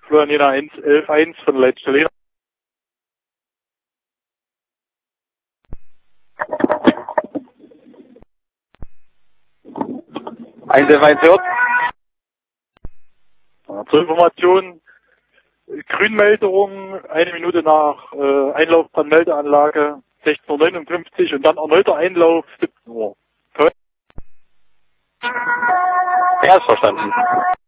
Florianina 1, 11-1 von Leitstelle. Einzelwein hört. Zur Information, Grünmeldung, 1 Minute nach Einlauf an Meldeanlage, 16:59 Uhr und dann erneuter Einlauf, 17 Uhr. Ja, ist verstanden.